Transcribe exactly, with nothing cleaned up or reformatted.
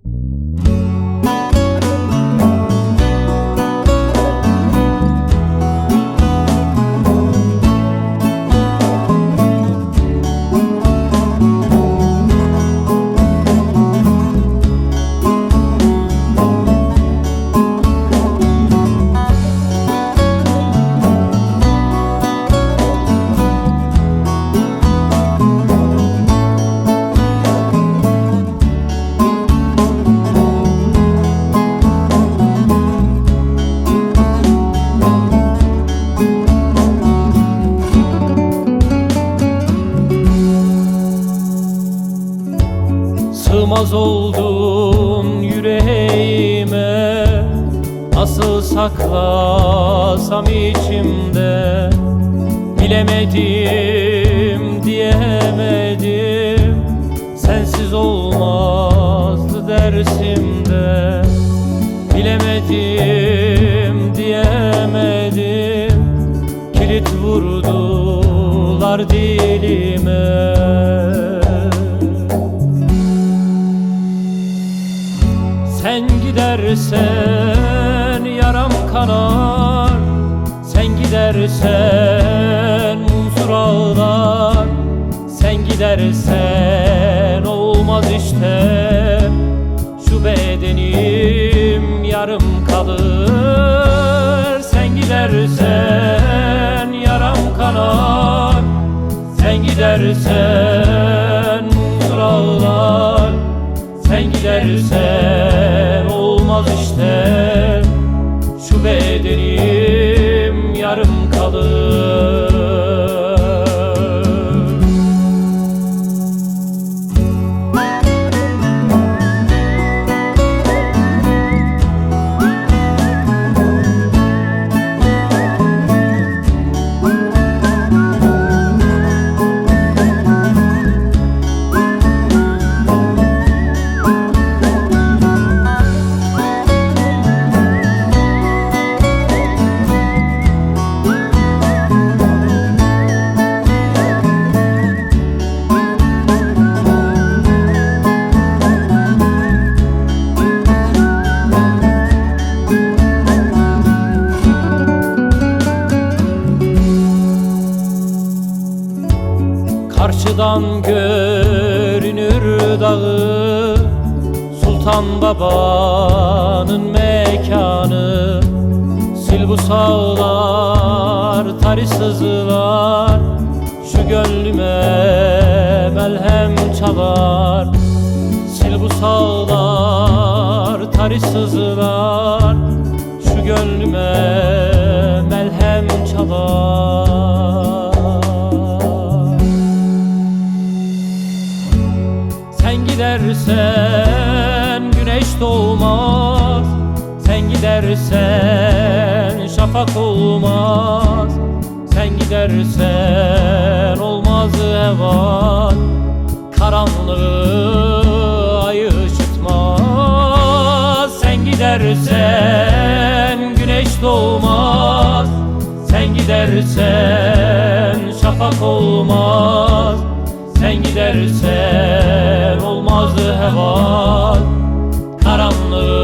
Sığmaz oldun yüreğime, nasıl saklasam içimde. Bilemedim, diyemedim, sensiz olmazdı dersimde. Bilemedim, diyemedim, kilit vurdular dilime. Sen gidersen yaram kanar, sen gidersen huzur ağlar. Sen gidersen olmaz işte, şu bedenim yarım kalır. Sen gidersen yaram kanar, sen gidersen huzur ağlar. Sen gidersen olmaz işte, şu bedenim yarım kalır. Karşıdan görünür dağı, Sultan Baba'nın mekanı. Sil bu sağlar, tari sızılar, şu gönlüme melhem çalar. Sil bu sağlar, tari sızılar, şu gönlüme melhem çalar. Sen gidersen güneş doğmaz, sen gidersen şafak olmaz. Sen gidersen olmaz hevan, karanlığı ay ışıtmaz. Sen gidersen güneş doğmaz, sen gidersen şafak olmaz. Sen gidersen olmazdı hevan, karanlığı